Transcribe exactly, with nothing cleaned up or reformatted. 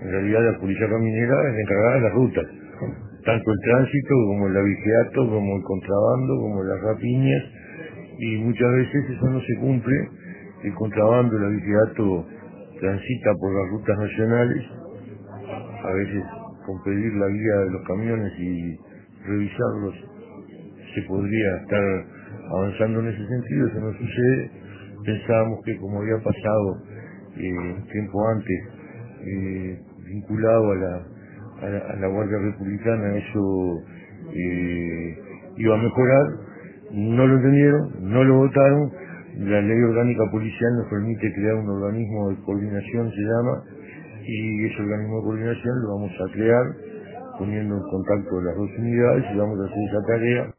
En realidad la policía caminera es la encargada de las rutas, tanto el tránsito como el abigeato, como el contrabando, como las rapiñas, y muchas veces eso no se cumple. El contrabando, el abigeato transita por las rutas nacionales, a veces con pedir la guía de los camiones y revisarlos se podría estar avanzando en ese sentido. Eso no sucede. Pensábamos que, como había pasado eh, tiempo antes, eh, vinculado a la, a la, a la Guardia Republicana, eso eh, iba a mejorar. No lo entendieron, no lo votaron. La ley orgánica policial nos permite crear un organismo de coordinación, se llama, y ese organismo de coordinación lo vamos a crear poniendo en contacto las dos unidades y vamos a hacer esa tarea.